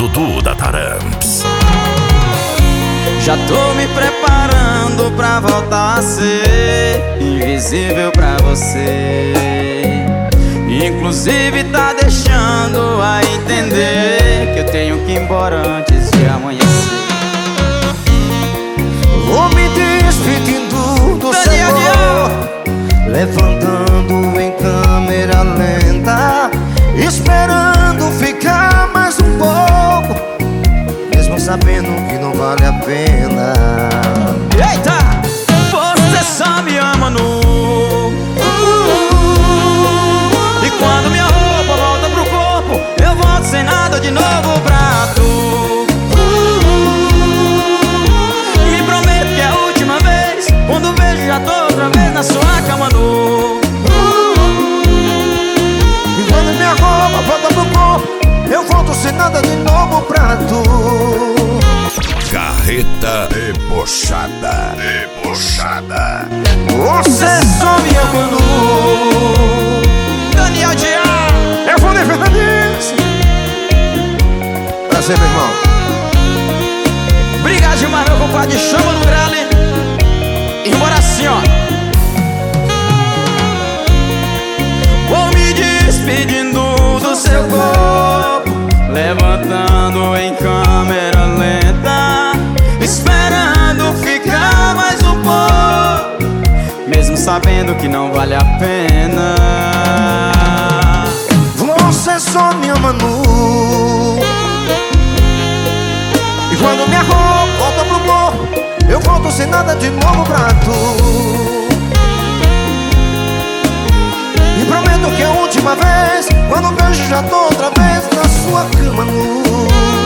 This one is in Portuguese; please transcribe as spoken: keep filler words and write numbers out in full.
Dudu da Taramps. Já tô me preparando pra voltar a ser invisível pra você. Inclusive tá deixando a entender que eu tenho que ir embora antes de amanhecer. Vou me despedindo do seu amor, levantando em câmera lenta, esperando ficar mais um pouco, mesmo sabendo que não vale a pena. Eita! Você só me ama nu. E quando minha roupa volta pro corpo, eu volto sem nada de novo pra tu. Me prometo que é a última vez, quando vejo já tô outra vez na sua cama nu. E quando minha roupa volta pro corpo, eu volto sem nada de novo pra tu. Carreta debochada, debochada. Você só me ama nu. Daniel Dias, Eu vou defender disso. Prazer, meu irmão. obrigado demais, meu compadre. Chama no grale. E bora assim, ó. Vou me despedindo do seu corpo, levantando em câmera lenta, esperando ficar mais um pouco, mesmo sabendo que não vale a pena. Você só me ama nu. E quando minha roupa volta pro morro, eu volto sem nada de novo pra tu. E prometo que é a última vez, quando vejo já tô outra vez na sua cama nu.